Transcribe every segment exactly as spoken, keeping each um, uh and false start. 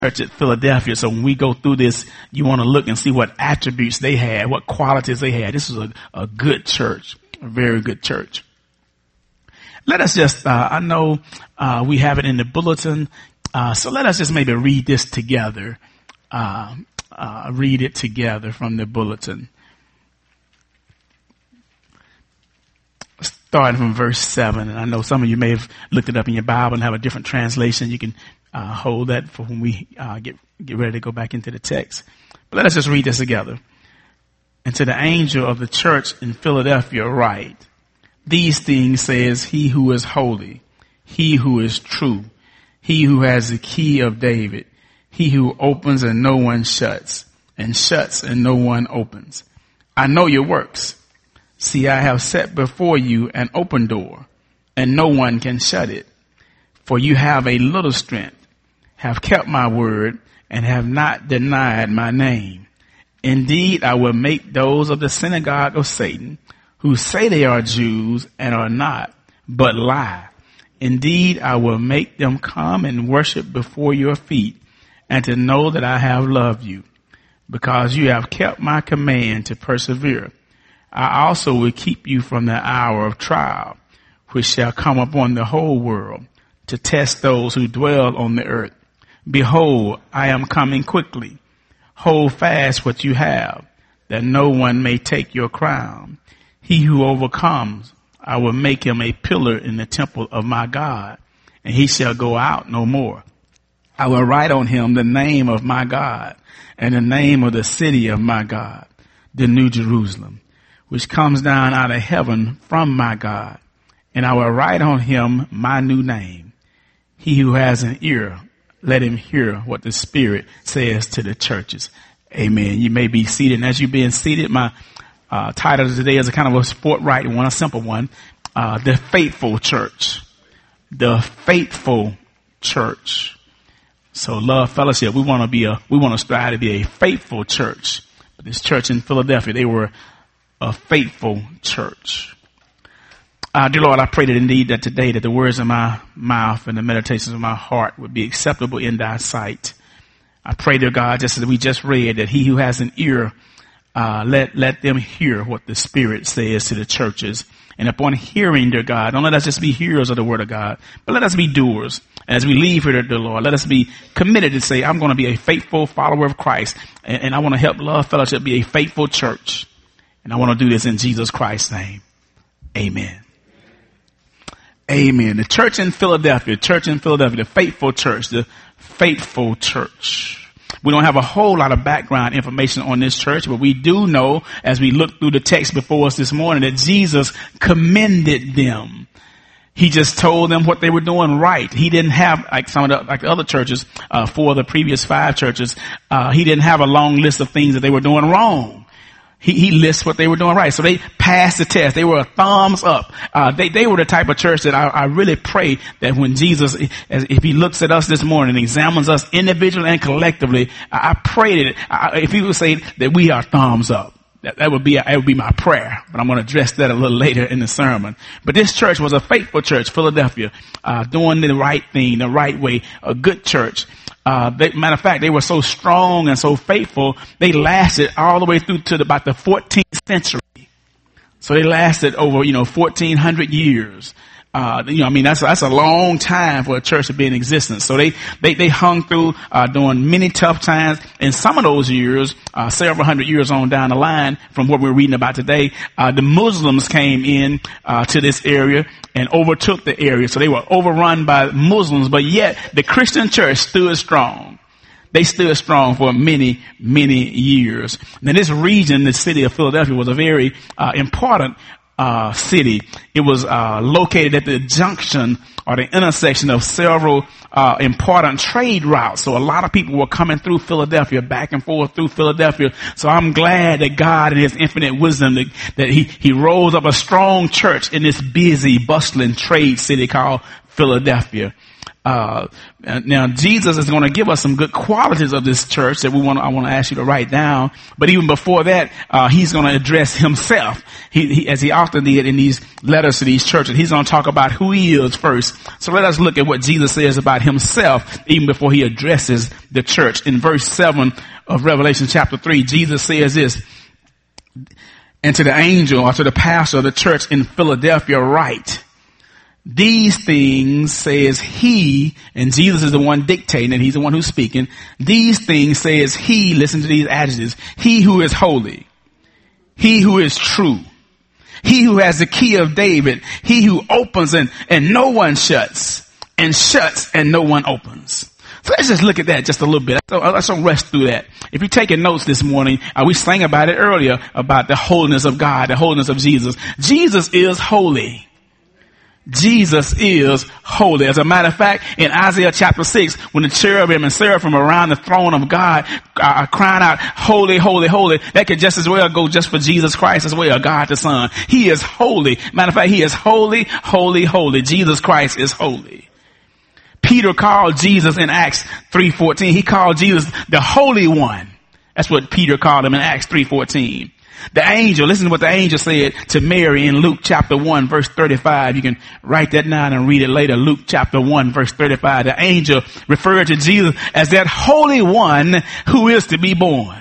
church at Philadelphia. So when we go through this, you want to look and see what attributes they had, what qualities they had. This was a, a good church, a very good church. Let us just, uh, I know, uh, we have it in the bulletin. Uh, so let us just maybe read this together. Uh, uh, read it together from the bulletin. Starting from verse seven. And I know some of you may have looked it up in your Bible and have a different translation. You can Uh, hold that for when we uh, get get ready to go back into the text. But let us just read this together. And to the angel of the church in Philadelphia write, these things says he who is holy, he who is true, he who has the key of David, he who opens and no one shuts, and shuts and no one opens. I know your works. See, I have set before you an open door, and no one can shut it. For you have a little strength, have kept my word, and have not denied my name. Indeed, I will make those of the synagogue of Satan, who say they are Jews and are not, but lie. Indeed, I will make them come and worship before your feet, and to know that I have loved you, because you have kept my command to persevere. I also will keep you from the hour of trial, which shall come upon the whole world, to test those who dwell on the earth. Behold, I am coming quickly. Hold fast what you have, that no one may take your crown. He who overcomes, I will make him a pillar in the temple of my God, and he shall go out no more. I will write on him the name of my God, and the name of the city of my God, the New Jerusalem, which comes down out of heaven from my God. And I will write on him my new name. He who has an ear, let him hear what the Spirit says to the churches. Amen. You may be seated. And as you're being seated, my uh, title today is a kind of a forthright one, a simple one. Uh, the Faithful Church. The Faithful Church. So Love Fellowship, we want to be a, we want to strive to be a faithful church. But this church in Philadelphia, they were a faithful church. Uh, dear Lord, I pray that indeed that today that the words of my mouth and the meditations of my heart would be acceptable in thy sight. I pray, dear God, just as we just read, that he who has an ear, uh, let, let them hear what the Spirit says to the churches. And upon hearing, dear God, don't let us just be hearers of the word of God, but let us be doers. As we leave here, dear Lord, let us be committed to say, I'm going to be a faithful follower of Christ. And, and I want to help Love Fellowship be a faithful church. And I want to do this in Jesus Christ's name. Amen. Amen. The church in Philadelphia, church in Philadelphia, the faithful church, the faithful church. We don't have a whole lot of background information on this church, but we do know, as we look through the text before us this morning, that Jesus commended them. He just told them what they were doing right. He didn't have, like some of the, like the other churches, uh, four of the previous five churches, uh, he didn't have a long list of things that they were doing wrong. He, he lists what they were doing right. So they passed the test. They were a thumbs up. Uh, they, they were the type of church that I, I really pray that when Jesus, as, if he looks at us this morning and examines us individually and collectively, I, I pray that I, if he would say that we are thumbs up, that, that would be, that would be my prayer. But I'm going to address that a little later in the sermon. But this church was a faithful church, Philadelphia, uh, doing the right thing, the right way, a good church. Uh, they, matter of fact, they were so strong and so faithful, they lasted all the way through to the, about the fourteenth century. So they lasted over, you know, fourteen hundred years. Uh, you know, I mean, that's, that's a long time for a church to be in existence. So they, they, they hung through, uh, during many tough times. In some of those years, uh, several hundred years on down the line from what we're reading about today, uh, the Muslims came in, uh, to this area and overtook the area. So they were overrun by Muslims, but yet the Christian church stood strong. They stood strong for many, many years. Now this region, the city of Philadelphia, was a very, uh, important Uh, city. It was uh, located at the junction or the intersection of several uh, important trade routes. So a lot of people were coming through Philadelphia, back and forth through Philadelphia. So I'm glad that God in his infinite wisdom that, that he, he rose up a strong church in this busy, bustling trade city called Philadelphia. Uh, now Jesus is going to give us some good qualities of this church that we want to, I want to ask you to write down. But even before that, uh, he's going to address himself. He, he, as he often did in these letters to these churches, he's going to talk about who he is first. So let us look at what Jesus says about himself even before he addresses the church. In verse seven of Revelation chapter three, Jesus says this, and to the angel or to the pastor of the church in Philadelphia write, these things says he, and Jesus is the one dictating and he's the one who's speaking. These things says he, listen to these adjectives, he who is holy, he who is true, he who has the key of David, he who opens and, and no one shuts, and shuts and no one opens. So let's just look at that just a little bit. Let's don't rush through that. If you're taking notes this morning, uh, we sang about it earlier, about the holiness of God, the holiness of Jesus. Jesus is holy. Jesus is holy. As a matter of fact, in Isaiah chapter six, when the cherubim and seraphim around the throne of God are crying out, holy, holy, holy, that could just as well go just for Jesus Christ as well, God the Son. He is holy. Matter of fact, he is holy, holy, holy. Jesus Christ is holy. Peter called Jesus in Acts three fourteen. He called Jesus the Holy One. That's what Peter called him in Acts three fourteen. The angel, listen to what the angel said to Mary in Luke chapter one verse thirty-five. You can write that down and read it later. Luke chapter one verse thirty-five. The angel referred to Jesus as that Holy One who is to be born.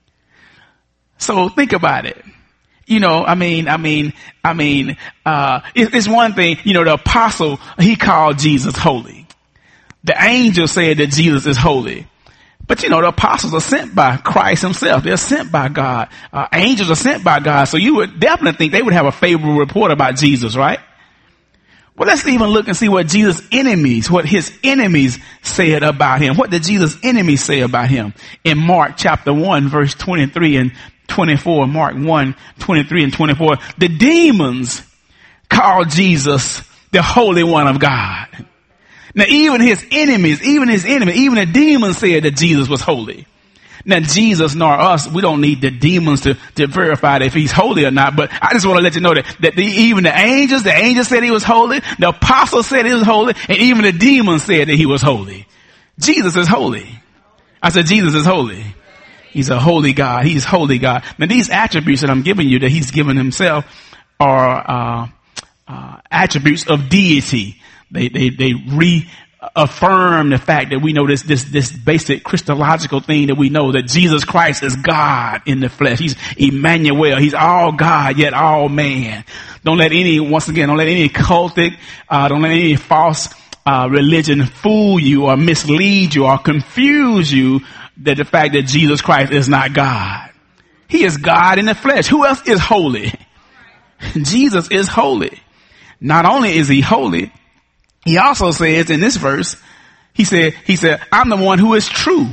So think about it. You know, I mean, I mean, I mean, uh, it, it's one thing, you know, the apostle, he called Jesus holy. The angel said that Jesus is holy. But you know, the apostles are sent by Christ himself. They're sent by God. Uh, angels are sent by God. So you would definitely think they would have a favorable report about Jesus, right? Well, let's even look and see what Jesus' enemies, what his enemies said about him. What did Jesus' enemies say about him? In Mark chapter one, verse twenty-three and twenty-four, Mark one, twenty-three and twenty-four, the demons called Jesus the Holy One of God. Now, even his enemies, even his enemies, even the demons said that Jesus was holy. Now, Jesus nor us, we don't need the demons to, to verify that if he's holy or not. But I just want to let you know that, that the, even the angels, the angels said he was holy. The apostles said he was holy. And even the demons said that he was holy. Jesus is holy. I said, Jesus is holy. He's a holy God. He's holy God. Now, these attributes that I'm giving you, that he's given himself, are uh, uh attributes of deity. They, they, they reaffirm the fact that we know this, this, this basic Christological thing that we know that Jesus Christ is God in the flesh. He's Emmanuel. He's all God, yet all man. Don't let any, once again, don't let any cultic, uh, don't let any false, uh, religion fool you or mislead you or confuse you that the fact that Jesus Christ is not God. He is God in the flesh. Who else is holy? Jesus is holy. Not only is he holy, he also says in this verse, he said, he said, I'm the one who is true.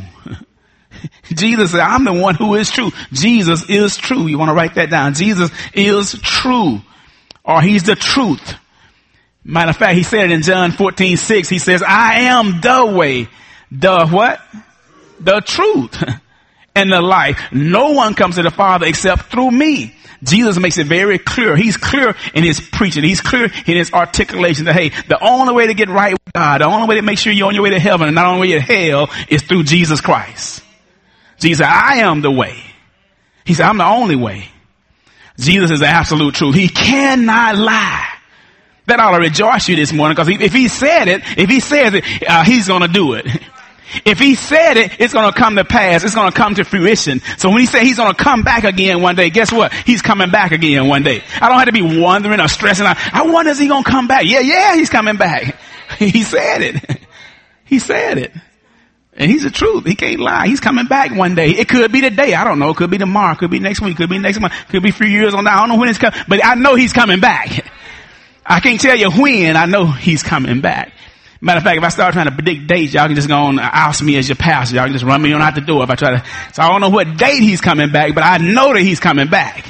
Jesus said, I'm the one who is true. Jesus is true. You want to write that down. Jesus is true, or he's the truth. Matter of fact, he said it in John fourteen six. He says, I am the way, the what? The truth and the life. No one comes to the Father except through me. Jesus makes it very clear. He's clear in his preaching. He's clear in his articulation that, hey, the only way to get right with God, the only way to make sure you're on your way to heaven and not on your way to hell is through Jesus Christ. Jesus said, I am the way. He said, I'm the only way. Jesus is the absolute truth. He cannot lie. That ought to rejoice you this morning, because if he said it, if he says it, uh, he's going to do it. If he said it, it's going to come to pass. It's going to come to fruition. So when he said he's going to come back again one day, guess what? He's coming back again one day. I don't have to be wondering or stressing out. I wonder, is he going to come back? Yeah, yeah, he's coming back. He said it. He said it. And he's the truth. He can't lie. He's coming back one day. It could be today. I don't know. It could be tomorrow. It could be next week. It could be next month. It could be a few years on now. I don't know when it's coming, but I know he's coming back. I can't tell you when. I know he's coming back. Matter of fact, if I start trying to predict dates, y'all can just go on and oust me as your pastor. Y'all can just run me on out the door if I try to. So I don't know what date he's coming back, but I know that he's coming back.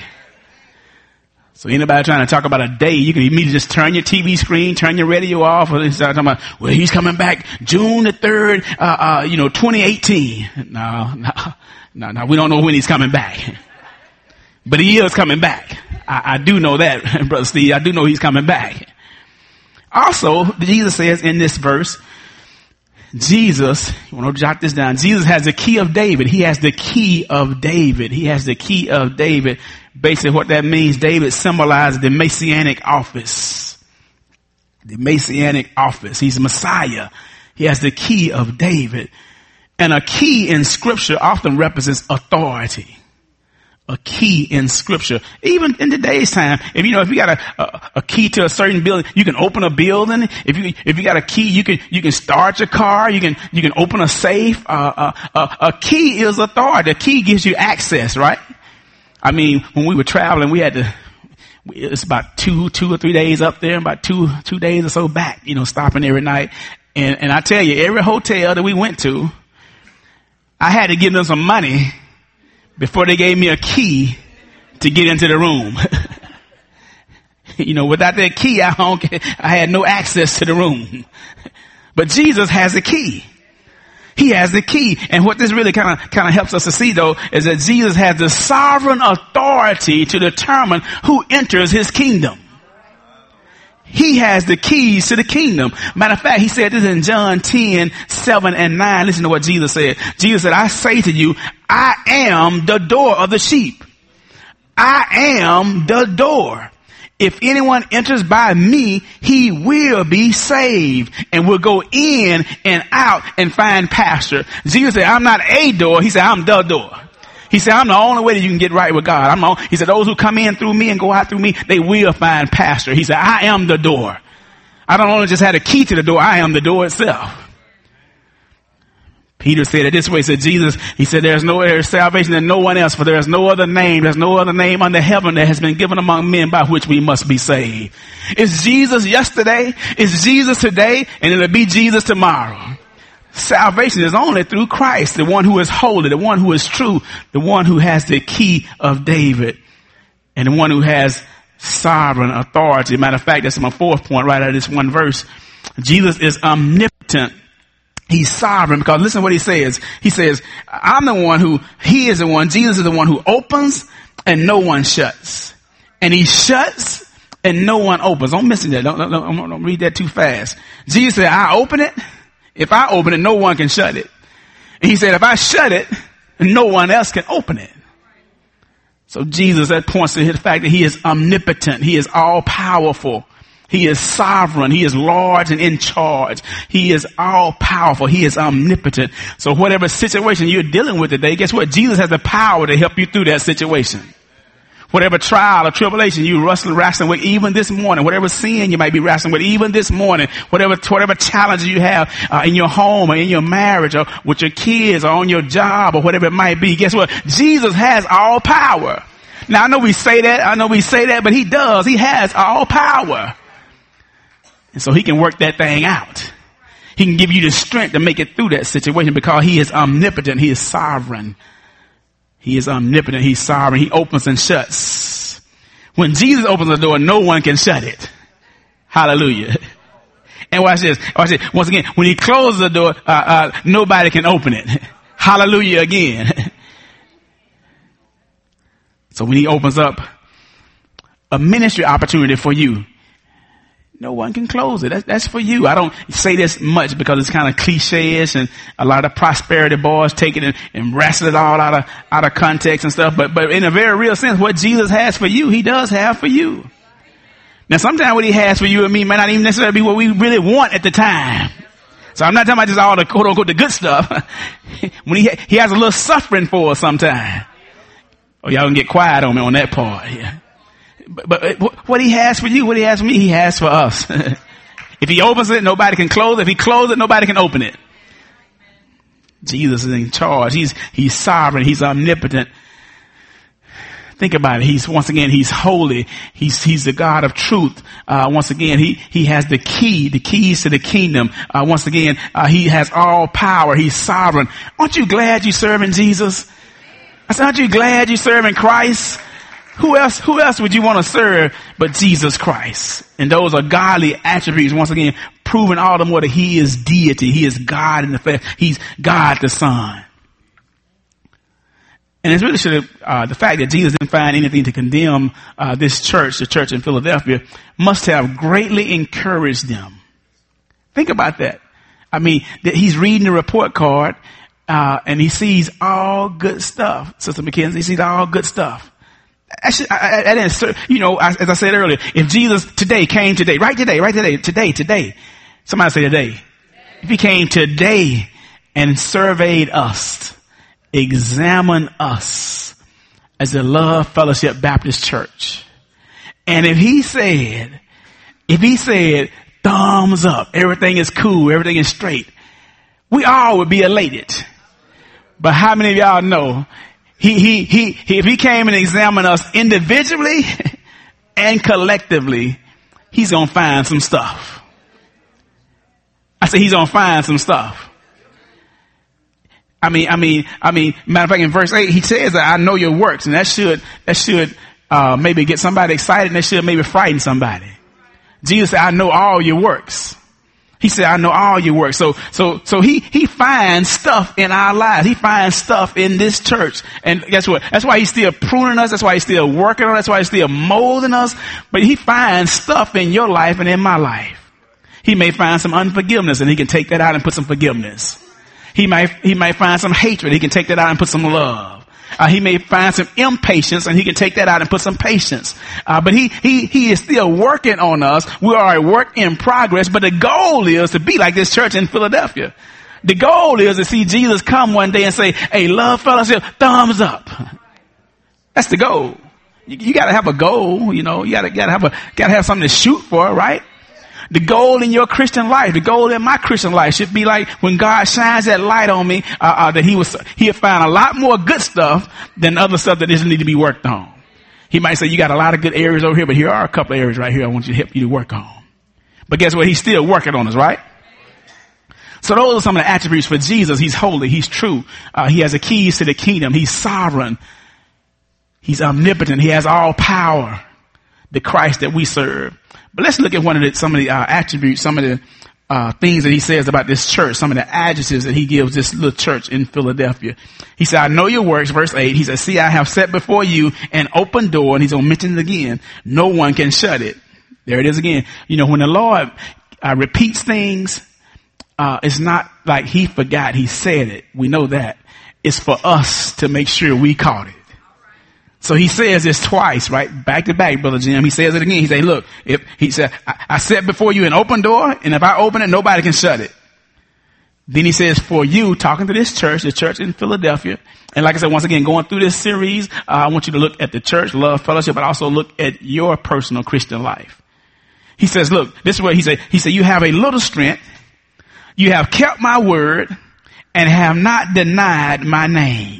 So anybody trying to talk about a day, you can immediately just turn your T V screen, turn your radio off, and start talking about, well, he's coming back June the third, uh, uh, you know, twenty eighteen. No, no, no, no, we don't know when he's coming back. But he is coming back. I, I do know that, Brother Steve. I do know he's coming back. Also, Jesus says in this verse Jesus, you want to jot this down. Jesus has the key of David. He has the key of David. He has the key of David. Basically what that means, David symbolizes the Messianic office. The Messianic office. He's Messiah. He has the key of David. And a key in scripture often represents authority. A key in scripture. Even in today's time, if you know, if you got a, a, a key to a certain building, you can open a building. If you, if you got a key, you can, you can start your car. You can, you can open a safe. Uh, uh, uh, a key is authority. A key gives you access, right? I mean, when we were traveling, we had to, it's about two, two or three days up there, about two, two days or so back, you know, stopping every night. And, and I tell you, every hotel that we went to, I had to give them some money before they gave me a key to get into the room. You know, without that key, I don't, I had no access to the room. But Jesus has a key. He has the key. And what this really kind of, kind of helps us to see though, is that Jesus has the sovereign authority to determine who enters his kingdom. He has the keys to the kingdom. Matter of fact, he said this in John ten, seven and nine. Listen to what Jesus said. Jesus said, I say to you, I am the door of the sheep. I am the door. If anyone enters by me, he will be saved and will go in and out and find pasture. Jesus said, I'm not a door. He said, I'm the door. He said, I'm the only way that you can get right with God. I'm the, he said, those who come in through me and go out through me, they will find pasture. He said, I am the door. I don't only just have a key to the door. I am the door itself. Peter said it this way. He said, Jesus, he said, there's no there is salvation in no one else, for there is no other name. There's no other name under heaven that has been given among men by which we must be saved. It's Jesus yesterday. It's Jesus today. And it'll be Jesus tomorrow. Salvation is only through Christ, the one who is holy, the one who is true, the one who has the key of David, and the one who has sovereign authority. Matter of fact, that's my fourth point right out of this one verse. Jesus is omnipotent. He's sovereign because listen to what he says. He says, I'm the one who, he is the one, Jesus is the one who opens and no one shuts. And he shuts and no one opens. Don't miss that. Don't, don't, don't, don't read that too fast. Jesus said, I open it. If I open it, no one can shut it. And he said, if I shut it, no one else can open it. So Jesus, that points to the fact that he is omnipotent. He is all powerful. He is sovereign. He is large and in charge. He is all powerful. He is omnipotent. So whatever situation you're dealing with today, guess what? Jesus has the power to help you through that situation. Whatever trial or tribulation you wrestling, wrestling with even this morning, whatever sin you might be wrestling with even this morning, whatever, whatever challenges you have uh, in your home or in your marriage or with your kids or on your job or whatever it might be, guess what? Jesus has all power. Now I know we say that, I know we say that, but he does. He has all power. And so he can work that thing out. He can give you the strength to make it through that situation because he is omnipotent. He is sovereign. He is omnipotent. He's sovereign. He opens and shuts. When Jesus opens the door, no one can shut it. Hallelujah. And watch this. Watch this. Once again, when he closes the door, uh, uh, nobody can open it. Hallelujah again. So when he opens up a ministry opportunity for you, no one can close it. That's, that's for you. I don't say this much because it's kind of cliche-ish and a lot of prosperity boys take it and, and wrestle it all out of, out of context and stuff. But, but in a very real sense, what Jesus has for you, he does have for you. Now sometimes what he has for you and me might not even necessarily be what we really want at the time. So I'm not talking about just all the quote unquote the good stuff. When he, he has a little suffering for us sometime. Oh, y'all can get quiet on me on that part. Yeah. But, but what he has for you, what he has for me, he has for us. If he opens it, nobody can close it. If he closes it, nobody can open it. Jesus is in charge. He's, he's sovereign. He's omnipotent. Think about it. He's, once again, he's holy. He's, he's the God of truth. Uh, once again, he, he has the key, the keys to the kingdom. Uh, once again, uh, he has all power. He's sovereign. Aren't you glad you're serving Jesus? I said, aren't you glad you're serving Christ? Who else, who else would you want to serve but Jesus Christ? And those are godly attributes. Once again, proving all the more that he is deity. He is God in the flesh. He's God the Son. And it's really should have, uh, the fact that Jesus didn't find anything to condemn, uh, this church, the church in Philadelphia, must have greatly encouraged them. Think about that. I mean, he's reading the report card, uh, and he sees all good stuff. Sister McKenzie, he sees all good stuff. I should, I, I, I didn't, you know, as I said earlier, if Jesus today came today, right today, right today, today, today, somebody say today. If he came today and surveyed us, examined us as the Love Fellowship Baptist Church, and if he said, if he said, thumbs up, everything is cool, everything is straight, we all would be elated. But how many of y'all know he, he, he, he if he came and examined us individually and collectively, he's going to find some stuff. I said he's going to find some stuff. I mean, I mean, I mean, matter of fact, in verse eight, he says that I know your works, and that should, that should, uh, maybe get somebody excited, and that should maybe frighten somebody. Jesus said, I know all your works. He said, I know all your works. So, so, so he, he finds stuff in our lives. He finds stuff in this church. And guess what? That's why he's still pruning us. That's why he's still working on us. That's why he's still molding us. But he finds stuff in your life and in my life. He may find some unforgiveness, and he can take that out and put some forgiveness. He might, he might find some hatred. He can take that out and put some love. Uh, he may find some impatience, and he can take that out and put some patience. Uh, but he, he, he is still working on us. We are a work in progress, but the goal is to be like this church in Philadelphia. The goal is to see Jesus come one day and say, hey, Love Fellowship, thumbs up. That's the goal. You, you gotta have a goal, you know, you gotta, gotta have a, gotta have something to shoot for, right? The goal in your Christian life, the goal in my Christian life should be like when God shines that light on me, uh, uh, that he was, he had found a lot more good stuff than other stuff that doesn't need to be worked on. He might say, you got a lot of good areas over here, but here are a couple of areas right here I want you to help you to work on. But guess what? He's still working on us, right? So those are some of the attributes for Jesus. He's holy. He's true. Uh, he has the keys to the kingdom. He's sovereign. He's omnipotent. He has all power. The Christ that we serve. But let's look at one of the, some of the uh, attributes, some of the uh, things that he says about this church, some of the adjectives that he gives this little church in Philadelphia. He said, I know your works, verse eight. He said, see, I have set before you an open door, and he's going to mention it again. No one can shut it. There it is again. You know, when the Lord uh, repeats things, uh, it's not like he forgot. He said it. We know that. It's for us to make sure we caught it. So he says this twice, right? Back to back, Brother Jim. He says it again. He says, look, if he said, I, I set before you an open door, and if I open it, nobody can shut it. Then he says, for you, talking to this church, the church in Philadelphia. And like I said, once again, going through this series, uh, I want you to look at the church, Love Fellowship, but also look at your personal Christian life. He says, look, this is what he said. He said, you have a little strength. You have kept my word and have not denied my name.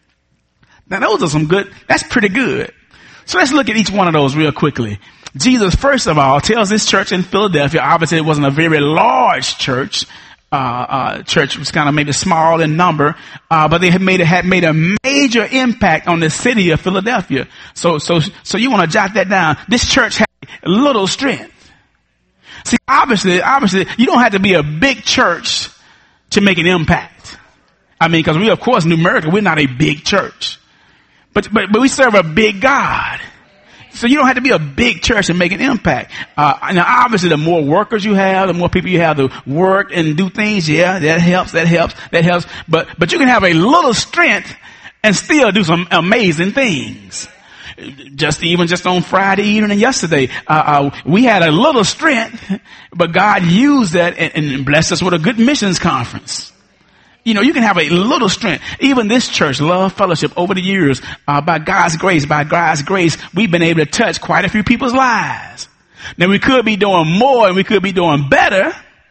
Now those are some good, that's pretty good. So let's look at each one of those real quickly. Jesus, first of all, tells this church in Philadelphia, obviously it wasn't a very large church, uh, uh, church was kind of maybe small in number, uh, but they had made, had made a major impact on the city of Philadelphia. So, so, so you want to jot that down. This church had little strength. See, obviously, obviously, you don't have to be a big church to make an impact. I mean, because we, of course, numerically, we're not a big church. But, but, but we serve a big God. So you don't have to be a big church to make an impact. Uh, now obviously the more workers you have, the more people you have to work and do things. Yeah, that helps, that helps, that helps. But, but you can have a little strength and still do some amazing things. Just even just on Friday evening and yesterday, uh, uh, we had a little strength, but God used that and, and blessed us with a good missions conference. You know, you can have a little strength. Even this church, Love Fellowship, over the years, uh, by God's grace, by God's grace, we've been able to touch quite a few people's lives. Now we could be doing more and we could be doing better.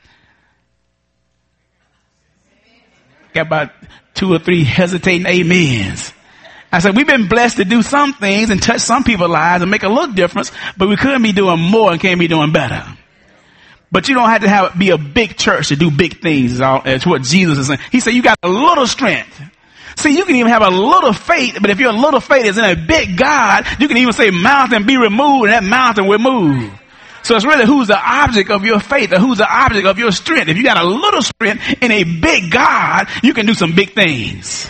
Got about two or three hesitating amens. I said, we've been blessed to do some things and touch some people's lives and make a little difference, but we couldn't be doing more and can't be doing better. But you don't have to have be a big church to do big things. That's what Jesus is saying. He said you got a little strength. See, you can even have a little faith, but if your little faith is in a big God, you can even say mountain be removed and that mountain will move. So it's really who's the object of your faith or who's the object of your strength. If you got a little strength in a big God, you can do some big things.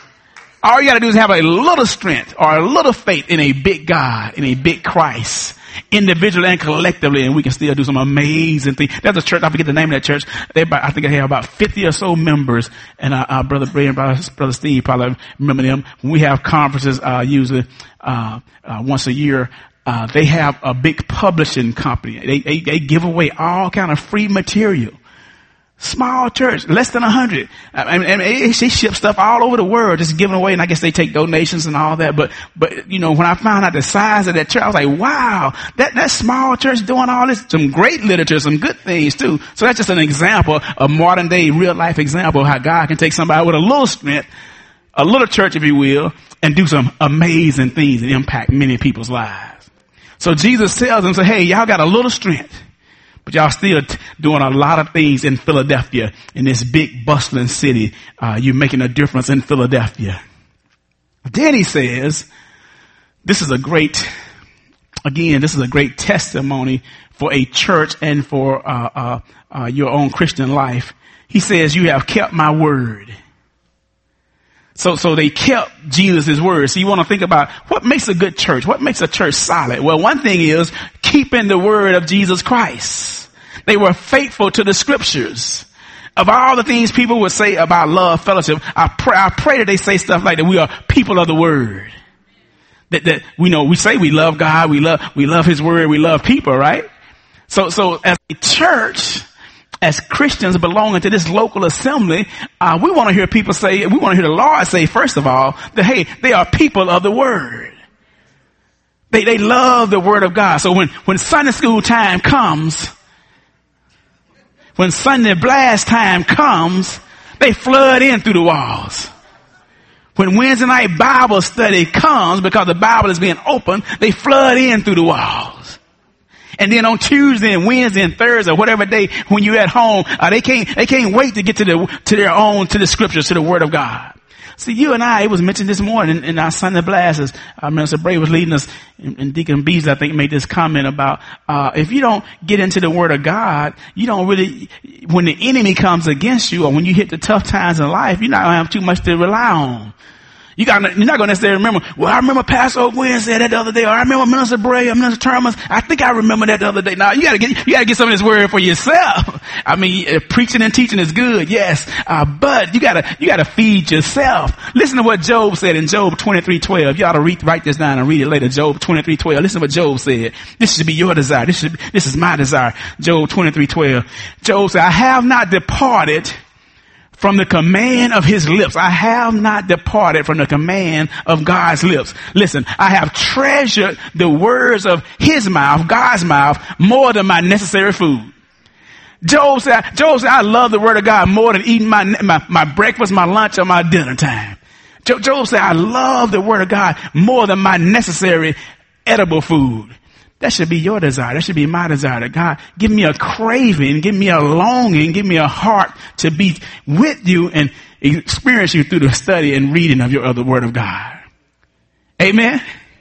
All you got to do is have a little strength or a little faith in a big God, in a big Christ. individually and collectively, and we can still do some amazing things. There's a church, I forget the name of that church. They about, I think they have about fifty or so members, and our, our brother Bray and brother, brother Steve probably remember them. When we have conferences, uh, usually, uh, uh, once a year, uh, they have a big publishing company. They, they, they give away all kind of free material. Small church, less than a hundred. I mean, and she ships stuff all over the world, just giving away. And I guess they take donations and all that. But, but, you know, when I found out the size of that church, I was like, wow, that, that small church doing all this, some great literature, some good things too. So that's just an example, a modern day real life example of how God can take somebody with a little strength, a little church, if you will, and do some amazing things and impact many people's lives. So Jesus tells them, say, hey, y'all got a little strength. But y'all still t- doing a lot of things in Philadelphia, in this big bustling city. Uh, you're making a difference in Philadelphia. Then he says, this is a great, again, this is a great testimony for a church and for uh, uh, uh, your own Christian life. He says, you have kept my word. So, so they kept Jesus' word. So you want to think about what makes a good church? What makes a church solid? Well, one thing is keeping the word of Jesus Christ. They were faithful to the scriptures. Of all the things people would say about love, fellowship, I pray, I pray that they say stuff like that. We are people of the word. That, that we know, we say we love God, we love, we love his word, we love people, right? So, so as a church, as Christians belonging to this local assembly, uh, we want to hear people say, we want to hear the Lord say, first of all, that, hey, they are people of the word. They, they love the word of God. So when, when Sunday school time comes, when Sunday blast time comes, they flood in through the walls. When Wednesday night Bible study comes, because the Bible is being opened, they flood in through the walls. And then on Tuesday and Wednesday and Thursday, or whatever day when you're at home, uh, they can't, they can't wait to get to the, to their own, to the scriptures, to the word of God. See, you and I, it was mentioned this morning in, in our Sunday Blasts, uh, Minister Bray was leading us, and, and Deacon Beasley, I think, made this comment about, uh, if you don't get into the word of God, you don't really, when the enemy comes against you, or when you hit the tough times in life, you're not going to have too much to rely on. You got, you're not going to necessarily remember, well, I remember Pastor Gwen said that the other day, or I remember Minister Bray, or Minister Thomas. I think I remember that the other day. Now, you gotta get, you gotta get some of this word for yourself. I mean, uh, preaching and teaching is good, yes, uh, but you gotta, you gotta feed yourself. Listen to what Job said in Job twenty-three twelve. You ought to read, write this down and read it later. Job twenty-three twelve. Listen to what Job said. This should be your desire. This should, be, this is my desire. Job twenty-three twelve. Job said, I have not departed from the command of his lips. I have not departed from the command of God's lips. Listen, I have treasured the words of his mouth, God's mouth, more than my necessary food. Job said, Job said, I love the word of God more than eating my, my, my breakfast, my lunch, or my dinner time. Job, Job said, I love the word of God more than my necessary edible food. That should be your desire. That should be my desire. That God, give me a craving, give me a longing, give me a heart to be with you and experience you through the study and reading of your other word of God. Amen.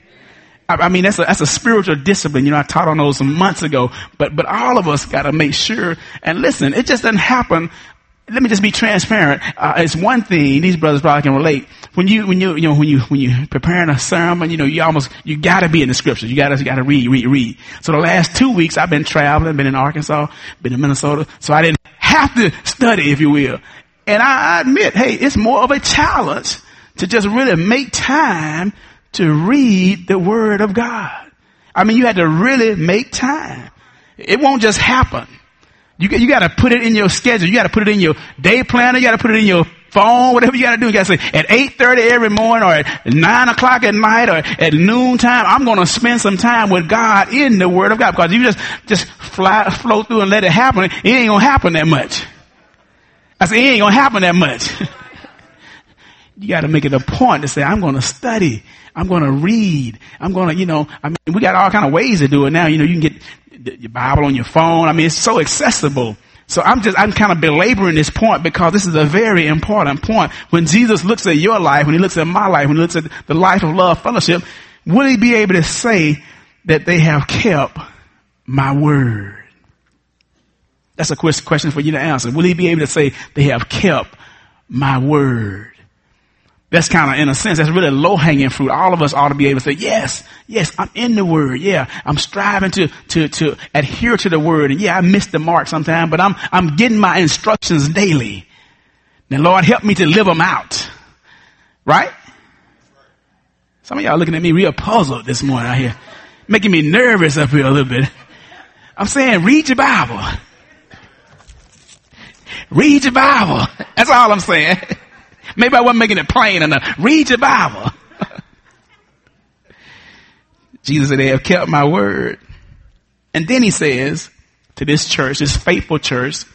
I, I mean, that's a, that's a spiritual discipline. You know, I taught on those some months ago, but, but all of us got to make sure. And listen, it just doesn't happen. Let me just be transparent. Uh, it's one thing, these brothers probably can relate. When you, when you, you know, when you, when you preparing a sermon, you know, you almost, you gotta be in the scriptures. You gotta, you gotta read, read, read. So the last two weeks I've been traveling, been in Arkansas, been in Minnesota. So I didn't have to study, if you will. And I admit, hey, it's more of a challenge to just really make time to read the word of God. I mean, you had to really make time. It won't just happen. You, you gotta put it in your schedule. You gotta put it in your day planner. You gotta put it in your phone, whatever you gotta do. You gotta say, at eight thirty every morning, or at nine o'clock at night, or at noontime, I'm gonna spend some time with God in the word of God. Because if you just, just fly, flow through and let it happen, it ain't gonna happen that much. I said, it ain't gonna happen that much. You gotta make it a point to say, I'm gonna study. I'm gonna read. I'm gonna, you know, I mean, we got all kind of ways to do it now. You know, you can get your Bible on your phone. I mean, it's so accessible. So I'm just, I'm kind of belaboring this point because this is a very important point. When Jesus looks at your life, when he looks at my life, when he looks at the life of Love Fellowship, will he be able to say that they have kept my word? That's a question for you to answer. Will he be able to say they have kept my word? That's kind of, in a sense, that's really low hanging fruit. All of us ought to be able to say, yes, yes, I'm in the word. Yeah, I'm striving to, to, to adhere to the word. And yeah, I miss the mark sometimes, but I'm, I'm getting my instructions daily. Now, Lord, help me to live them out. Right? Some of y'all looking at me real puzzled this morning out here, making me nervous up here a little bit. I'm saying, read your Bible. Read your Bible. That's all I'm saying. Maybe I wasn't making it plain enough. Read your Bible. Jesus said, they have kept my word. And then he says to this church, this faithful church,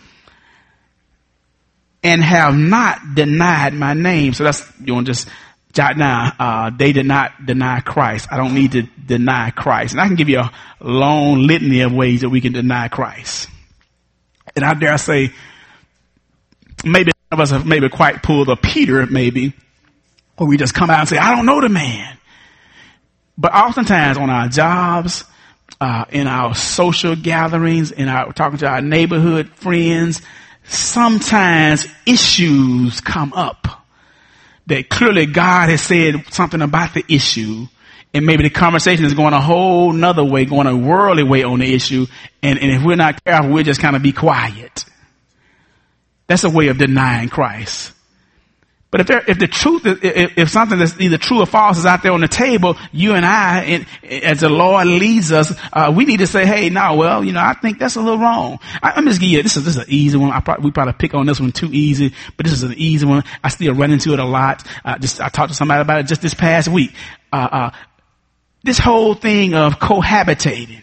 and have not denied my name. So that's, you want to just jot down, uh, they did not deny Christ. I don't need to deny Christ. And I can give you a long litany of ways that we can deny Christ. And I dare say, maybe some of us have maybe quite pulled a Peter, maybe, or we just come out and say, I don't know the man. But oftentimes on our jobs, uh, in our social gatherings, in our talking to our neighborhood friends, sometimes issues come up that clearly God has said something about the issue. And maybe the conversation is going a whole nother way, going a worldly way on the issue. And, and if we're not careful, we'll just kind of be quiet. That's a way of denying Christ. But if there, if the truth, if, if something that's either true or false is out there on the table, you and I, and, as the Lord leads us, uh, we need to say, hey, no, well, you know, I think that's a little wrong. I, I'm just give you, this is, this is an easy one. I probably, we probably pick on this one too easy, but this is an easy one. I still run into it a lot. Uh, just, I talked to somebody about it just this past week. Uh, uh, this whole thing of cohabitating.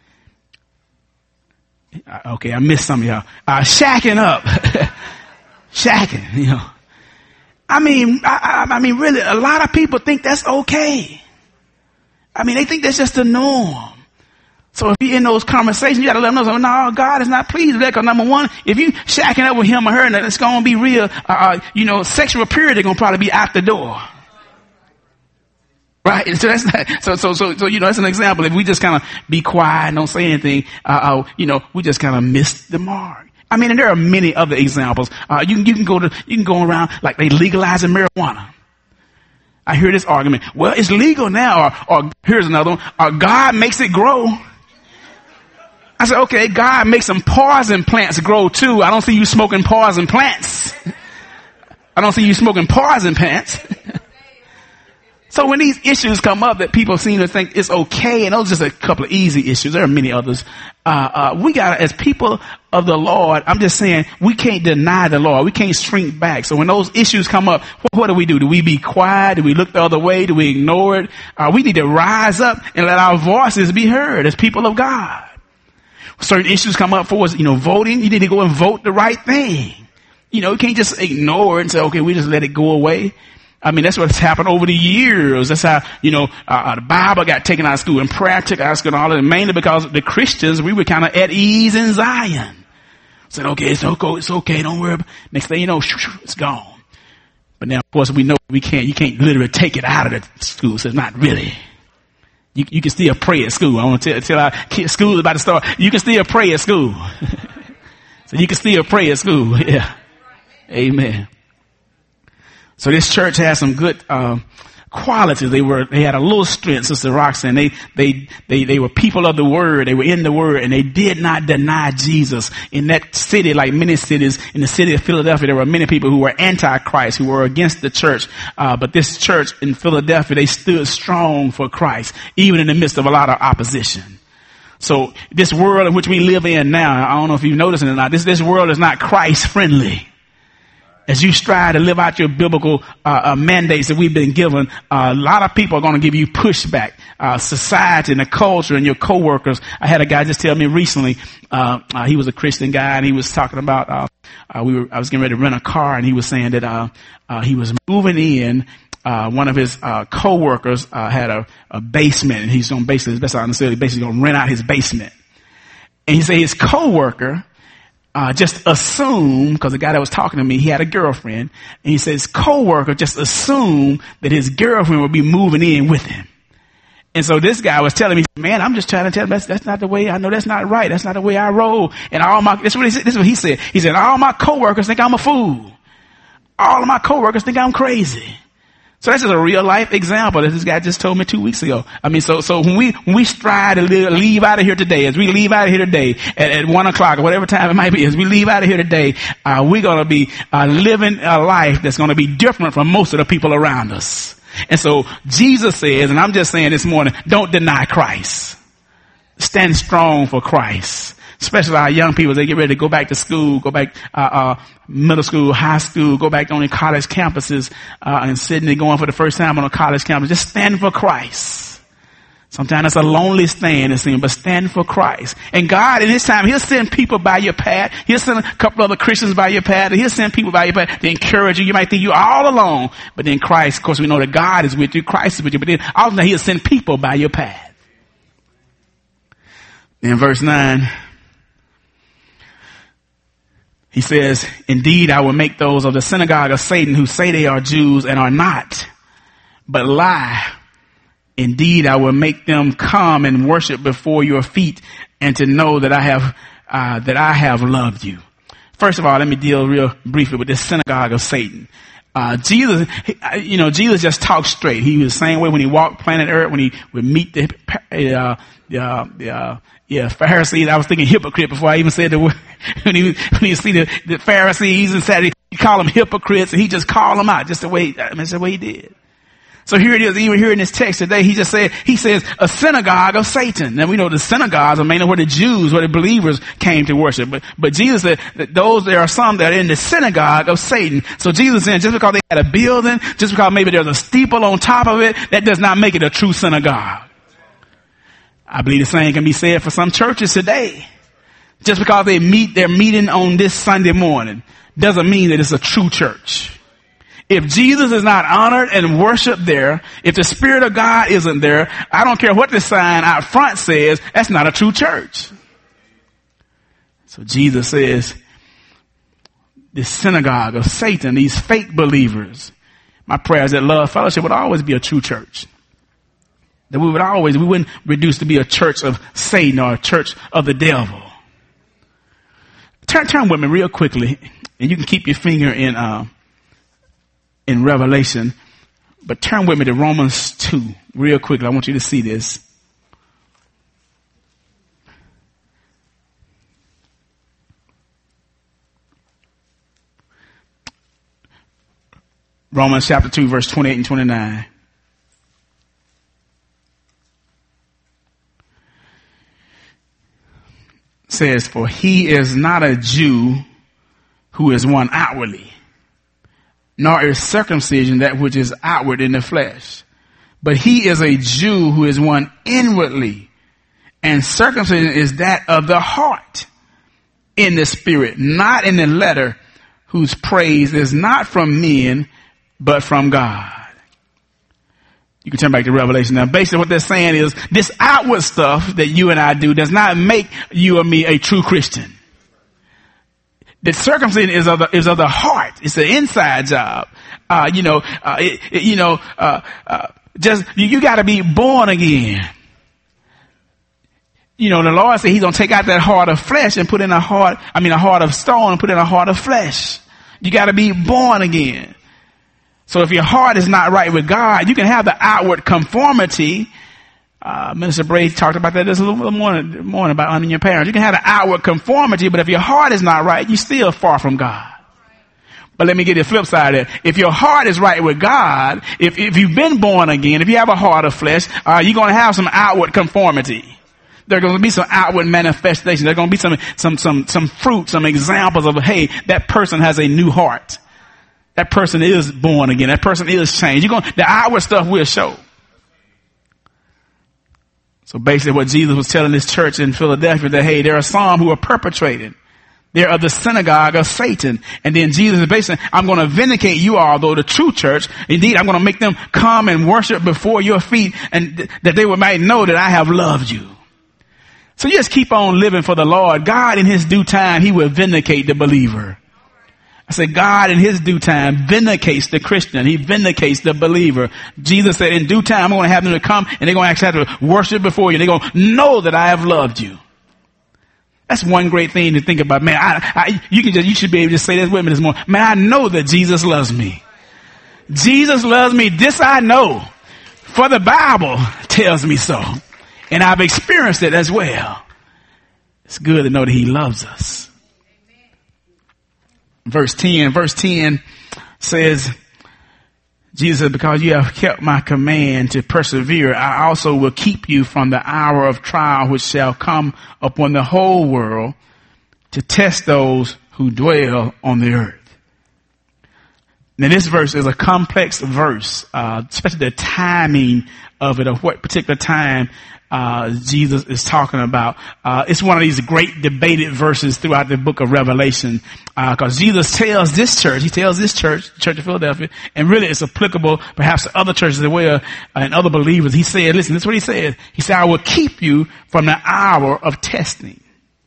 Okay, I missed some of y'all. Uh, shacking up. Shacking, you know. I mean, I, I, I mean, really, a lot of people think that's okay. I mean, they think that's just the norm. So if you're in those conversations, you gotta let them know, no, God is not pleased with that. Cause number one, if you shacking up with him or her, and it's gonna be real, uh, uh, you know, sexual purity gonna probably be out the door. Right? So that's not, so, so, so, so, you know, that's an example. If we just kind of be quiet and don't say anything, uh, uh you know, we just kind of miss the mark. I mean, and there are many other examples. Uh, you can, you can go to, you can go around like they legalizing marijuana. I hear this argument. Well, it's legal now, or, or here's another one. Or God makes it grow. I said, okay, God makes some poison plants grow too. I don't see you smoking poison plants. I don't see you smoking poison plants. So when these issues come up that people seem to think it's okay, and those are just a couple of easy issues, there are many others, uh, uh, we gotta, as people of the Lord, I'm just saying, we can't deny the Lord. We can't shrink back. So when those issues come up, what, what do we do? Do we be quiet? Do we look the other way? Do we ignore it? Uh, we need to rise up and let our voices be heard as people of God. Certain issues come up for us, you know, voting. You need to go and vote the right thing. You know, you can't just ignore it and say, okay, we just let it go away. I mean, that's what's happened over the years. That's how, you know, uh, the Bible got taken out of school and prayer took out of school and all of it, mainly because the Christians, we were kind of at ease in Zion. Said, okay, it's okay, it's okay, don't worry. Next thing you know, it's gone. But now, of course, we know we can't, you can't literally take it out of the school. So it's not really. You, you can still pray at school. I want to tell, tell our kids, school is about to start. You can still pray at school. So you can still pray at school. Yeah. Amen. So this church has some good, uh, qualities. They were, they had a little strength, Sister Roxanne. They, they, they, they were people of the word. They were in the word, and they did not deny Jesus. In that city, like many cities, in the city of Philadelphia, there were many people who were anti-Christ, who were against the church. Uh, but this church in Philadelphia, they stood strong for Christ, even in the midst of a lot of opposition. So this world in which we live in now, I don't know if you've noticed it or not, this, this world is not Christ friendly. As you strive to live out your biblical uh, uh mandates that we've been given, uh, a lot of people are going to give you pushback. Uh, society and the culture and your coworkers. I had a guy just tell me recently, uh, uh he was a Christian guy, and he was talking about, uh, uh we were, I was getting ready to rent a car, and he was saying that, uh, uh he was moving in. Uh, one of his, uh, coworkers, uh, had a, a basement, and he's going to basically, that's how I understood, he's basically going to rent out his basement. And he said his coworker, Uh, just assumed, because the guy that was talking to me, he had a girlfriend, and he said his coworker just assumed that his girlfriend would be moving in with him. And so this guy was telling me, man, I'm just trying to tell him that's, that's not the way, I know that's not right. That's not the way I roll. And all my, this is what he said, this is what he said. He said, all my coworkers think I'm a fool. All of my coworkers think I'm crazy. So that's just a real life example that this guy just told me two weeks ago. I mean, so, so when we, when we strive to live, leave out of here today, as we leave out of here today at, at one o'clock or whatever time it might be, as we leave out of here today, uh, we're going to be, uh, living a life that's going to be different from most of the people around us. And so Jesus says, and I'm just saying this morning, don't deny Christ. Stand strong for Christ. Especially our young people, they get ready to go back to school, go back, uh, uh, middle school, high school, go back on the college campuses, uh, and sitting there going for the first time on a college campus. Just stand for Christ. Sometimes it's a lonely stand, it seems, but stand for Christ. And God, in His time, He'll send people by your path. He'll send a couple other Christians by your path. He'll send people by your path to encourage you. You might think you're all alone, but then Christ, of course, we know that God is with you, Christ is with you, but then also He'll send people by your path. In verse nine, he says, indeed, I will make those of the synagogue of Satan who say they are Jews and are not, but lie. Indeed, I will make them come and worship before your feet and to know that I have, uh, that I have loved you. First of all, let me deal real briefly with this synagogue of Satan. Uh, Jesus, you know, Jesus just talked straight. He was the same way when he walked planet Earth, when he would meet the, uh, the, uh, the, uh, yeah, Pharisees. I was thinking hypocrite before I even said the word. when he, when he see the, the Pharisees and said, he called them hypocrites, and he just called them out just the way, I mean, that's the way he did. So here it is, even here in this text today, he just said, he says, a synagogue of Satan. Now we know the synagogues are mainly where the Jews, where the believers came to worship. But, but Jesus said that those, there are some that are in the synagogue of Satan. So Jesus said, just because they had a building, just because maybe there's a steeple on top of it, that does not make it a true synagogue. I believe the same can be said for some churches today. Just because they meet, they're meeting on this Sunday morning doesn't mean that it's a true church. If Jesus is not honored and worshiped there, if the Spirit of God isn't there, I don't care what the sign out front says, that's not a true church. So Jesus says, this synagogue of Satan, these fake believers, my prayer is that Love Fellowship would always be a true church. That we would always, we wouldn't reduce to be a church of Satan or a church of the devil. Turn, turn with me real quickly, and you can keep your finger in, uh, in Revelation, but turn with me to Romans two real quickly. I want you to see this. Romans chapter two, verse twenty-eight and twenty-nine. Says, for he is not a Jew who is one outwardly, nor is circumcision that which is outward in the flesh, but he is a Jew who is one inwardly, and circumcision is that of the heart in the spirit, not in the letter, whose praise is not from men, but from God. You can turn back to Revelation. Now, basically what they're saying is this outward stuff that you and I do does not make you or me a true Christian. The circumcision is of the, is of the heart. It's an inside job. Uh, you know, uh, it, it, you know, uh, uh, just, you, you gotta be born again. You know, the Lord said He's gonna take out that heart of flesh and put in a heart, I mean a heart of stone and put in a heart of flesh. You gotta be born again. So if your heart is not right with God, you can have the outward conformity. Uh, Minister Bray talked about that just a little morning, morning about honoring your parents. You can have the outward conformity, but if your heart is not right, you're still far from God. But let me get the flip side of it. If your heart is right with God, if, if you've been born again, if you have a heart of flesh, uh, you're going to have some outward conformity. There are going to be some outward manifestations. There are going to be some, some, some, some fruit, some examples of, hey, that person has a new heart. That person is born again. That person is changed. You're going, the outward stuff will show. So basically what Jesus was telling this church in Philadelphia, that, hey, there are some who are perpetrating. They're of the synagogue of Satan. And then Jesus is basically, I'm going to vindicate you all, though the true church. Indeed, I'm going to make them come and worship before your feet, and th- that they would might know that I have loved you. So you just keep on living for the Lord. God in His due time, He will vindicate the believer. I said, God in His due time vindicates the Christian. He vindicates the believer. Jesus said, in due time, I'm going to have them to come and they're going to actually have to worship before you. They're going to know that I have loved you. That's one great thing to think about. Man, I, I, you can just, you should be able to say this with me this morning. Man, I know that Jesus loves me. Jesus loves me. This I know, for the Bible tells me so. And I've experienced it as well. It's good to know that he loves us. Verse ten, verse ten says, Jesus said, because you have kept my command to persevere, I also will keep you from the hour of trial which shall come upon the whole world to test those who dwell on the earth. Now this verse is a complex verse, uh, especially the timing of it, of what particular time uh Jesus is talking about. Uh it's one of these great debated verses throughout the book of Revelation, uh because Jesus tells this church, he tells this church, the Church of Philadelphia, and really it's applicable perhaps to other churches as well, uh, and other believers. He said, listen, this is what he said. He said, I will keep you from the hour of testing.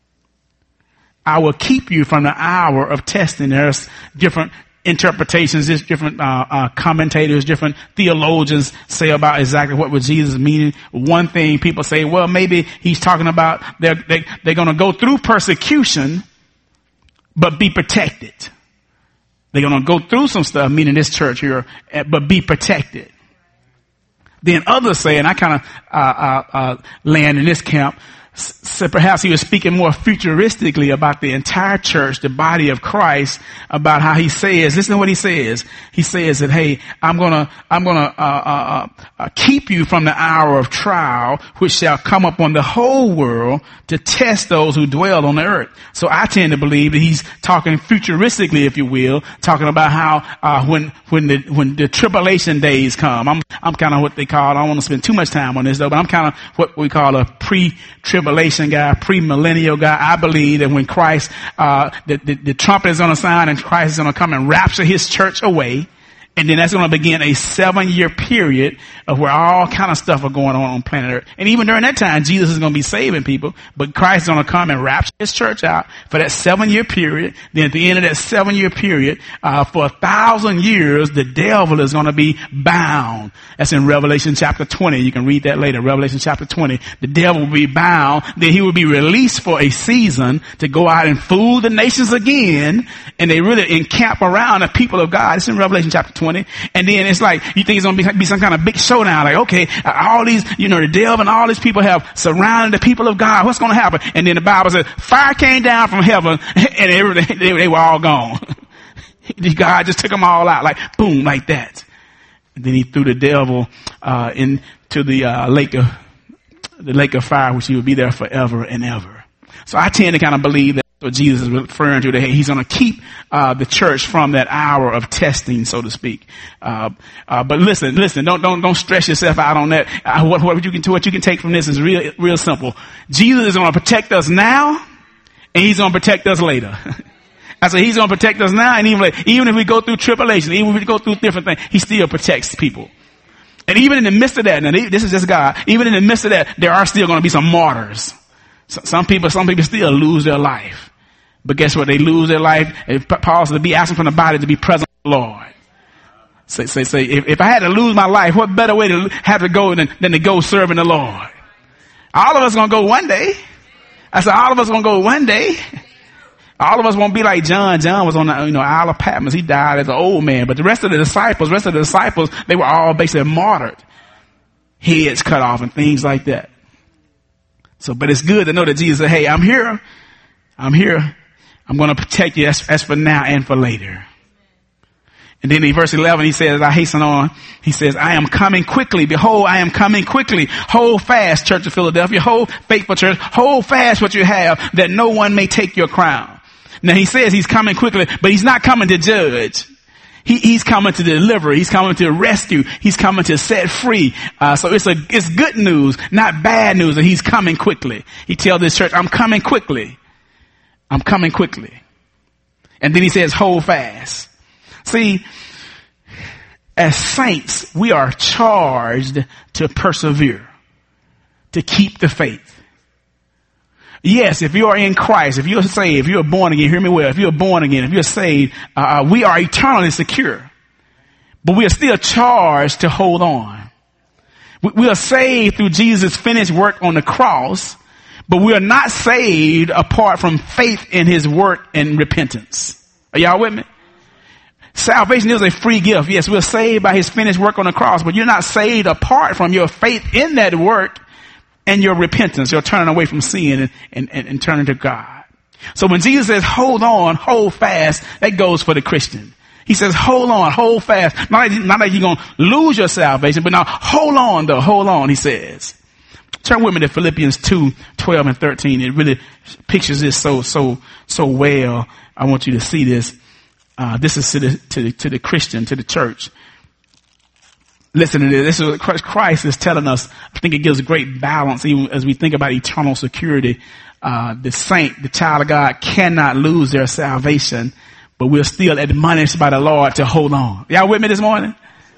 I will keep you from the hour of testing. There's different interpretations, there's different uh, uh commentators, different theologians say about exactly what was Jesus meaning. One thing people say, well, maybe he's talking about they're they, they're going to go through persecution but be protected. They're going to go through some stuff, meaning this church here, but be protected. Then others say, and I kind of uh, uh, uh land in this camp, so perhaps he was speaking more futuristically about the entire church, the body of Christ, about how he says, listen to what he says. He says that, hey, I'm gonna, I'm gonna, uh, uh, uh, keep you from the hour of trial, which shall come upon the whole world to test those who dwell on the earth. So I tend to believe that he's talking futuristically, if you will, talking about how, uh, when, when the, when the tribulation days come. I'm, I'm kind of what they call, I don't want to spend too much time on this though, but I'm kind of what we call a pre-tribulation Tribulation guy, pre-millennial guy. I believe that when Christ, uh, the, the, the trumpet is going to sound and Christ is going to come and rapture his church away. And then that's going to begin a seven year period of where all kind of stuff are going on on planet Earth. And even during that time, Jesus is going to be saving people, but Christ is going to come and rapture his church out for that seven year period. Then at the end of that seven year period, uh, for a thousand years, the devil is going to be bound. That's in Revelation chapter twenty. You can read that later. Revelation chapter twenty. The devil will be bound. Then he will be released for a season to go out and fool the nations again. And they really encamp around the people of God. It's in Revelation chapter twenty. And then it's like, you think it's going to be, be some kind of big showdown. Like, okay, all these, you know, the devil and all these people have surrounded the people of God. What's going to happen? And then the Bible says, fire came down from heaven and everything, they, they were all gone. God just took them all out, like, boom, like that. And then he threw the devil, uh, into the, uh, lake of, the lake of fire, which he would be there forever and ever. So I tend to kind of believe that what Jesus is referring to, that he's going to keep uh the church from that hour of testing, so to speak. Uh, uh but listen, listen, don't don't don't stress yourself out on that. Uh, what what you can what you can take from this is real real simple. Jesus is going to protect us now, and he's going to protect us later. I said he's going to protect us now, and even later, even if we go through tribulation, even if we go through different things, he still protects people. And even in the midst of that, now this is just God. Even in the midst of that, there are still going to be some martyrs. So, some people, some people still lose their life. But guess what? They lose their life. Paul said to be absent from the body to be present with the Lord. Say, say, say, if, if I had to lose my life, what better way to have to go than, than to go serving the Lord? All of us gonna go one day. I said, all of us gonna go one day. All of us won't be like John. John was on the, you know, Isle of Patmos. He died as an old man. But the rest of the disciples, the rest of the disciples, they were all basically martyred. Heads cut off and things like that. So, but it's good to know that Jesus said, hey, I'm here. I'm here. I'm going to protect you as, as for now and for later. And then in verse eleven, he says, I hasten on. He says, I am coming quickly. Behold, I am coming quickly. Hold fast, Church of Philadelphia. Hold, faithful church. Hold fast what you have, that no one may take your crown. Now he says he's coming quickly, but he's not coming to judge. He, he's coming to deliver. He's coming to rescue. He's coming to set free. Uh, so it's a, it's good news, not bad news, that he's coming quickly. He tells this church, I'm coming quickly. I'm coming quickly. And then he says, hold fast. See, as saints, we are charged to persevere, to keep the faith. Yes, if you are in Christ, if you're saved, if you're born again, hear me well, if you're born again, if you're saved, uh, we are eternally secure. But we are still charged to hold on. We, we are saved through Jesus' finished work on the cross. But we are not saved apart from faith in his work and repentance. Are y'all with me? Salvation is a free gift. Yes, we're saved by his finished work on the cross, but you're not saved apart from your faith in that work and your repentance, your turning away from sin and, and, and, and turning to God. So when Jesus says, hold on, hold fast, that goes for the Christian. He says, hold on, hold fast. Not that, not that you're going to lose your salvation, but now hold on though, hold on, he says. Turn with me to Philippians two, twelve and thirteen. It really pictures this so, so, so well. I want you to see this. Uh, this is to the, to the, to the Christian, to the church. Listen to this. This is what Christ is telling us. I think it gives great balance even as we think about eternal security. Uh, the saint, the child of God cannot lose their salvation, but we're still admonished by the Lord to hold on. Y'all with me this morning?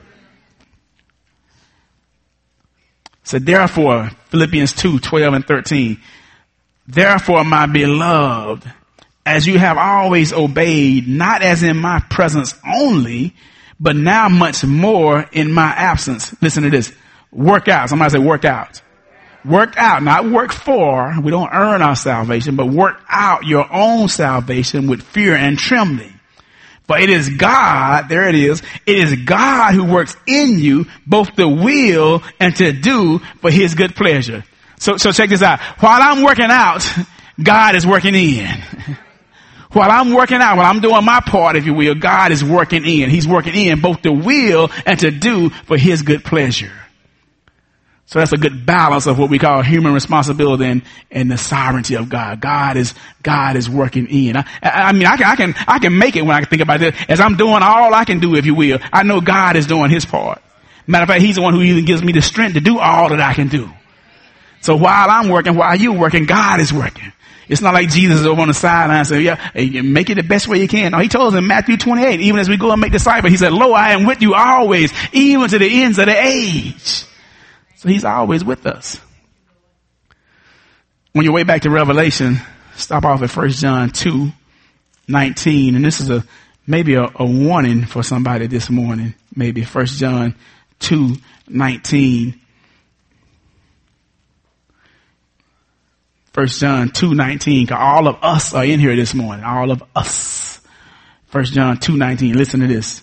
So therefore, Philippians two, twelve and thirteen. Therefore, my beloved, as you have always obeyed, not as in my presence only, but now much more in my absence. Listen to this. Work out. Somebody say work out. Work out, not work for. We don't earn our salvation, but work out your own salvation with fear and trembling. For it is God, there it is, it is God who works in you both to will and to do for his good pleasure. So, so check this out. While I'm working out, God is working in. While I'm working out, while I'm doing my part, if you will, God is working in. He's working in both to will and to do for his good pleasure. So that's a good balance of what we call human responsibility and, and the sovereignty of God. God is, God is working in. I, I mean, I can, I can, I can make it when I think about this. As I'm doing all I can do, if you will, I know God is doing his part. Matter of fact, he's the one who even gives me the strength to do all that I can do. So while I'm working, while you're working, God is working. It's not like Jesus is over on the sideline saying, yeah, hey, make it the best way you can. No, he told us in Matthew twenty-eight, even as we go and make disciples, he said, lo, I am with you always, even to the ends of the age. So he's always with us. On your way back to Revelation, stop off at First John two, nineteen. And this is a, maybe a, a warning for somebody this morning. Maybe First John two, nineteen. First John two, nineteen. Cause all of us are in here this morning. All of us. First John two, nineteen. Listen to this.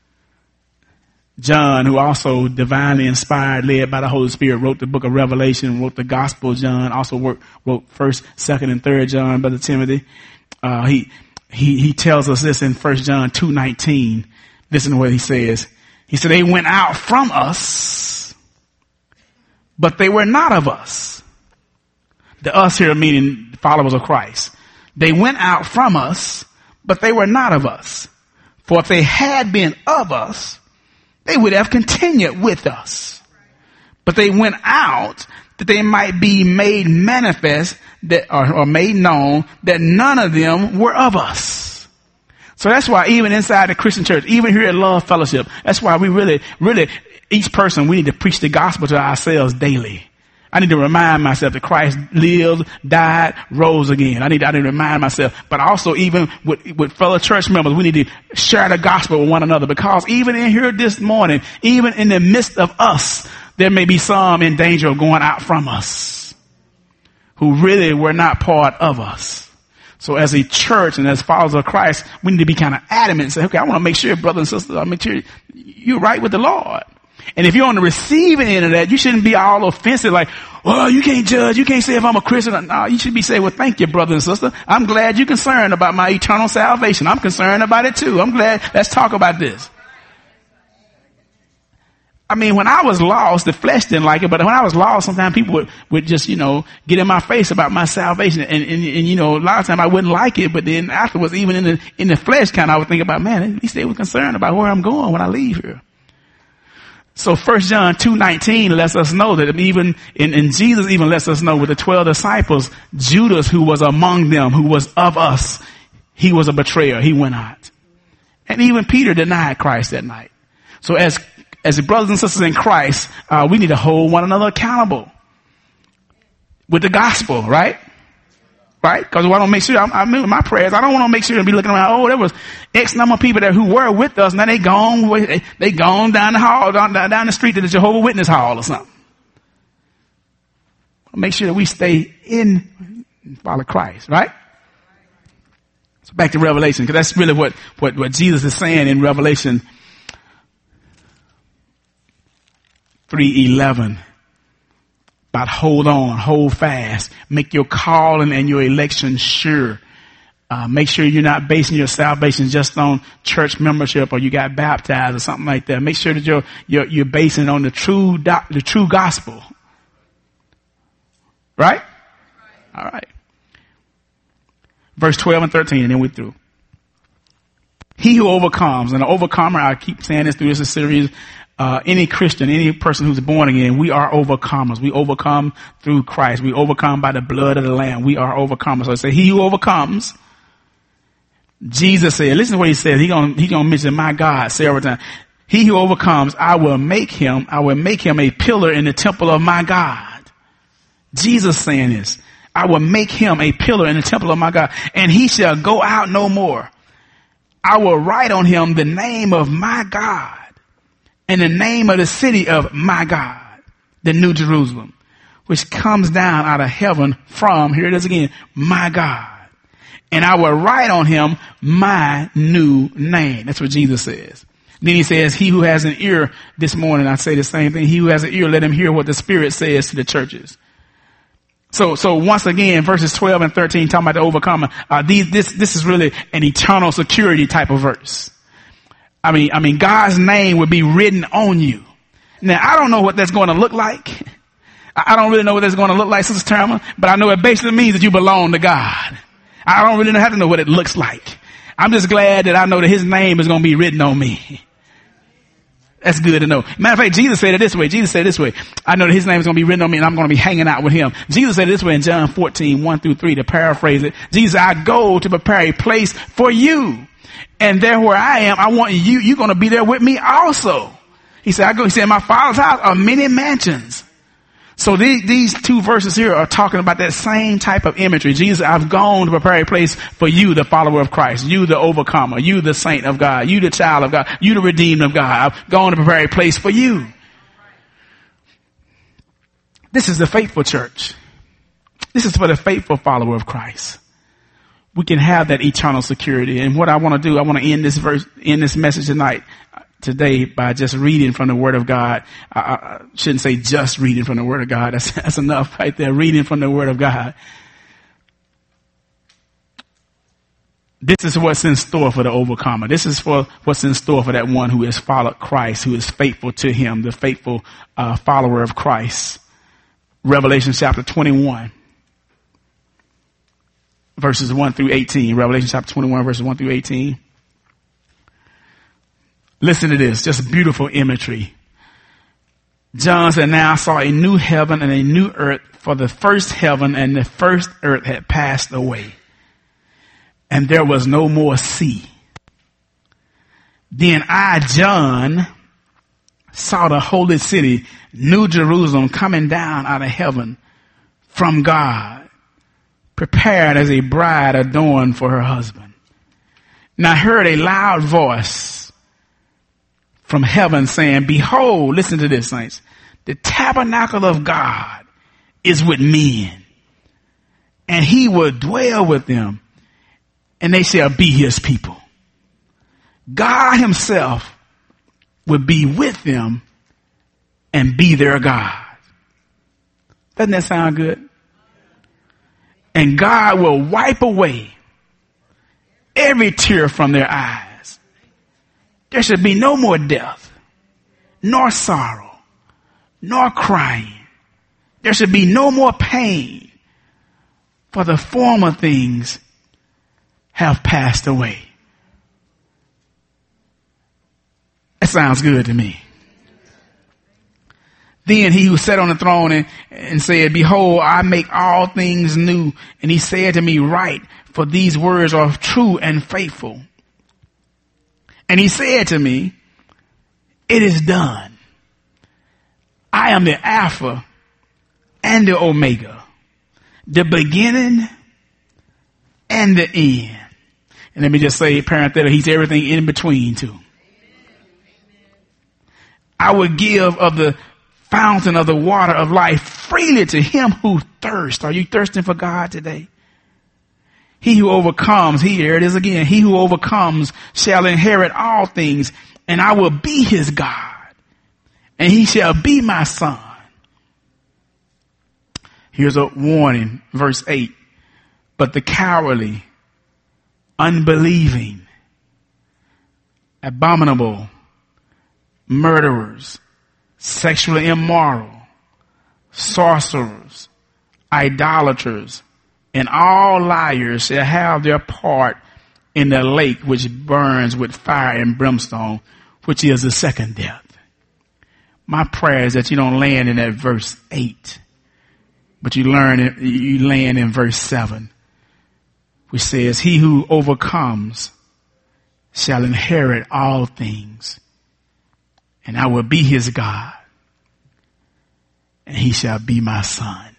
John, who also divinely inspired, led by the Holy Spirit, wrote the book of Revelation, wrote the Gospel of John, also wrote, wrote First, Second, and Third John, Brother Timothy. Uh, he, he, he tells us this in First John two, nineteen. Listen to what he says. He said, they went out from us, but they were not of us. The us here meaning followers of Christ. They went out from us, but they were not of us. For if they had been of us, they would have continued with us. But they went out that they might be made manifest that, or, or made known that none of them were of us. So that's why even inside the Christian church, even here at Love Fellowship, that's why we really, really, each person, we need to preach the gospel to ourselves daily. I need to remind myself that Christ lived, died, rose again. I need, I need to remind myself, but also even with, with fellow church members, we need to share the gospel with one another, because even in here this morning, even in the midst of us, there may be some in danger of going out from us who really were not part of us. So as a church and as followers of Christ, we need to be kind of adamant and say, okay, I want to make sure, brothers and sisters, I make sure you're right with the Lord. And if you're on the receiving end of that, you shouldn't be all offensive like, well, you can't judge. You can't say if I'm a Christian. No, you should be saying, well, thank you, brother and sister. I'm glad you're concerned about my eternal salvation. I'm concerned about it too. I'm glad. Let's talk about this. I mean, when I was lost, the flesh didn't like it, but when I was lost, sometimes people would, would just, you know, get in my face about my salvation. And, and, and, you know, a lot of times I wouldn't like it, but then afterwards, even in the, in the flesh kind of, I would think about, man, at least they were concerned about where I'm going when I leave here. So First John two, nineteen lets us know that even, and, and Jesus even lets us know with the twelve disciples, Judas, who was among them, who was of us, he was a betrayer. He went out. And even Peter denied Christ that night. So as, as the brothers and sisters in Christ, uh, we need to hold one another accountable with the gospel, right? Right? Because I want to make sure, I'm, I'm in my prayers, I don't want to make sure and be looking around, oh, there was X number of people there who were with us, now they gone, they, they gone down the hall, down, down the street to the Jehovah's Witness hall or something. Make sure that we stay in and follow Christ, right? So back to Revelation, because that's really what, what, what Jesus is saying in Revelation three eleven. About hold on, hold fast, make your calling and your election sure. Uh, make sure you're not basing your salvation just on church membership or you got baptized or something like that. Make sure that you're, you're, you're basing it on the true, doc, the true gospel. Right? All right. Verse twelve and thirteen, and then we're through. He who overcomes, and an overcomer, I keep saying this through this series, uh, any Christian, any person who's born again, we are overcomers. We overcome through Christ. We overcome by the blood of the Lamb. We are overcomers. So I say, he who overcomes, Jesus said, listen to what he said. He gonna, he gonna mention my God several times. He who overcomes, I will make him, I will make him a pillar in the temple of my God. Jesus saying this. I will make him a pillar in the temple of my God, and he shall go out no more. I will write on him the name of my God and the name of the city of my God, the New Jerusalem, which comes down out of heaven from, here it is again, my God. And I will write on him my new name. That's what Jesus says. Then he says, he who has an ear, this morning I say the same thing. He who has an ear, let him hear what the Spirit says to the churches. So, so once again, verses twelve and thirteen, talking about the overcomer, uh, these, this, this is really an eternal security type of verse. I mean, I mean, God's name would be written on you. Now, I don't know what that's going to look like. I don't really know what that's going to look like, Sister Terma, but I know it basically means that you belong to God. I don't really have to know what it looks like. I'm just glad that I know that his name is going to be written on me. That's good to know. Matter of fact, Jesus said it this way. Jesus said it this way. I know that his name is going to be written on me and I'm going to be hanging out with him. Jesus said it this way in John fourteen, one through three, to paraphrase it. Jesus, I go to prepare a place for you. And there where I am, I want you, you're going to be there with me also. He said, I go, he said, in my Father's house are many mansions. So these, these two verses here are talking about that same type of imagery. Jesus, I've gone to prepare a place for you, the follower of Christ, you, the overcomer, you, the saint of God, you, the child of God, you, the redeemed of God. I've gone to prepare a place for you. This is the faithful church. This is for the faithful follower of Christ. We can have that eternal security. And what I want to do, I want to end this verse, end this message tonight, today, by just reading from the Word of God. I, I shouldn't say just reading from the Word of God. That's, that's enough right there. Reading from the Word of God. This is what's in store for the overcomer. This is for what's in store for that one who has followed Christ, who is faithful to him, the faithful uh, follower of Christ. Revelation chapter twenty-one. Verses one through eighteen. Revelation chapter twenty-one, verses one through eighteen. Listen to this. Just beautiful imagery. John said, now I saw a new heaven and a new earth, for the first heaven and the first earth had passed away, and there was no more sea. Then I, John, saw the holy city, New Jerusalem, coming down out of heaven from God, prepared as a bride adorned for her husband. And I heard a loud voice from heaven saying, behold, listen to this, saints, the tabernacle of God is with men, and he will dwell with them, and they shall be his people. God himself will be with them and be their God. Doesn't that sound good? And God will wipe away every tear from their eyes. There should be no more death, nor sorrow, nor crying. There should be no more pain, for the former things have passed away. That sounds good to me. Then he who sat on the throne and, and said, behold, I make all things new. And he said to me, write, for these words are true and faithful. And he said to me, it is done. I am the Alpha and the Omega, the beginning and the end. And let me just say, parenthetically, he's everything in between too. I will give of the fountain of the water of life freely to him who thirsts. Are you thirsting for God today? He who overcomes, here it is again, he who overcomes shall inherit all things, and I will be his God, and he shall be my son. Here's a warning, verse eight. But the cowardly, unbelieving, abominable, murderers, sexually immoral, sorcerers, idolaters, and all liars shall have their part in the lake which burns with fire and brimstone, which is the second death. My prayer is that you don't land in that verse eight, but you learn it, you land in verse seven, which says, he who overcomes shall inherit all things, and I will be his God, and he shall be my son.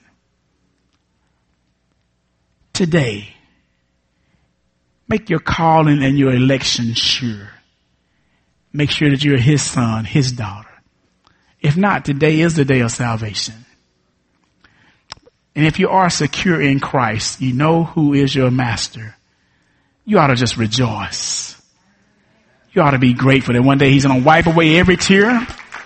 Today, make your calling and your election sure. Make sure that you're his son, his daughter. If not, today is the day of salvation. And if you are secure in Christ, you know who is your master, you ought to just rejoice. You ought to be grateful that one day he's going to wipe away every tear.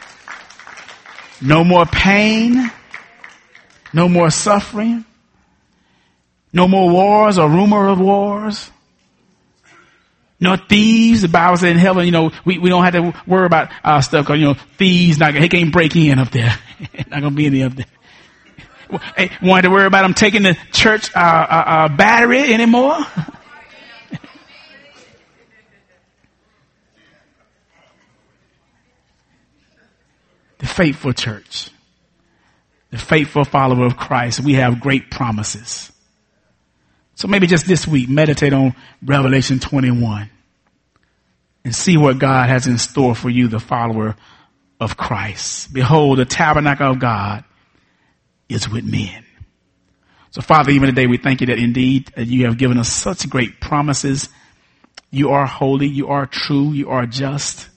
No more pain. No more suffering. No more wars or rumor of wars. No thieves. The Bible said in heaven, you know, we, we don't have to worry about uh, stuff because, you know, thieves, not, he can't break in up there. Not going to be any up there. Hey, want to worry about them taking the church uh, uh, uh, battery anymore? The faithful church, the faithful follower of Christ, we have great promises. So maybe just this week, meditate on Revelation twenty-one and see what God has in store for you, the follower of Christ. Behold, the tabernacle of God is with men. So Father, even today we thank you that indeed that you have given us such great promises. You are holy, you are true, you are just.